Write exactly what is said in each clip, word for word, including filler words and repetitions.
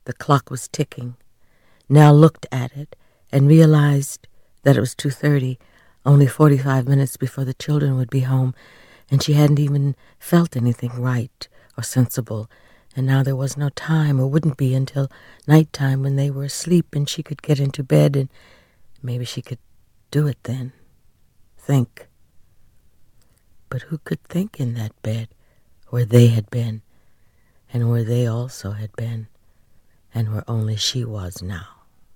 The clock was ticking. Nell looked at it and realized that it was two thirty, only forty-five minutes before the children would be home, and she hadn't even felt anything right or sensible, and now there was no time, or wouldn't be until nighttime when they were asleep and she could get into bed, and maybe she could do it then. Think. But who could think in that bed where they had been, and where they also had been, and where only she was now?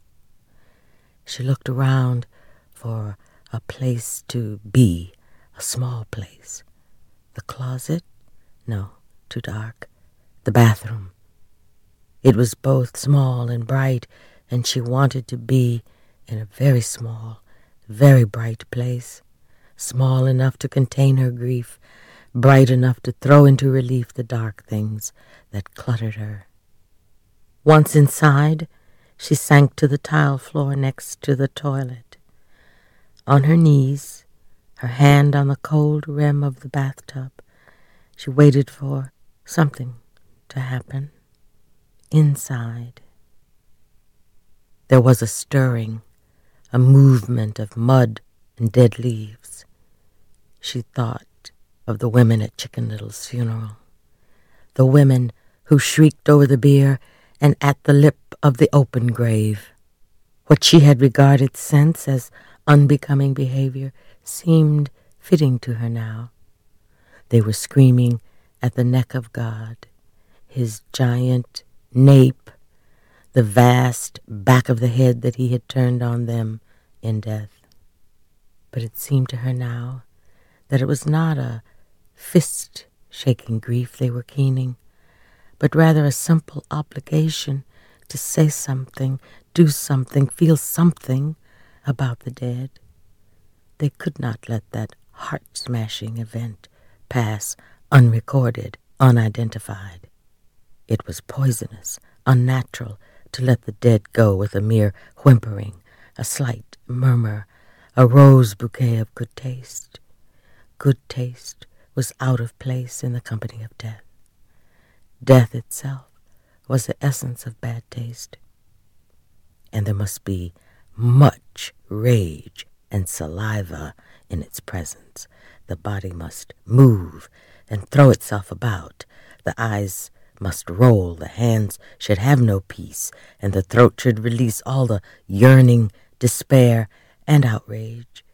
She looked around for a place to be, a small place. The closet? No, too dark. The bathroom. It was both small and bright, and she wanted to be in a very small, very bright place, small enough to contain her grief, bright enough to throw into relief the dark things that cluttered her. Once inside, she sank to the tile floor next to the toilet. On her knees, her hand on the cold rim of the bathtub, she waited for something to happen. Inside. There was a stirring, a movement of mud and dead leaves. She thought of the women at Chicken Little's funeral, the women who shrieked over the bier and at the lip of the open grave. What she had regarded since as unbecoming behavior seemed fitting to her now. They were screaming at the neck of God, his giant nape, the vast back of the head that he had turned on them in death. But it seemed to her now that it was not a fist-shaking grief they were keening, but rather a simple obligation to say something, do something, feel something about the dead. They could not let that heart-smashing event pass unrecorded, unidentified. It was poisonous, unnatural, to let the dead go with a mere whimpering, a slight murmur, a rose bouquet of good taste. Good taste was out of place in the company of death. Death itself was the essence of bad taste. And there must be much rage and saliva in its presence. The body must move and throw itself about. The eyes must roll, the hands should have no peace, and the throat should release all the yearning, despair, and outrage.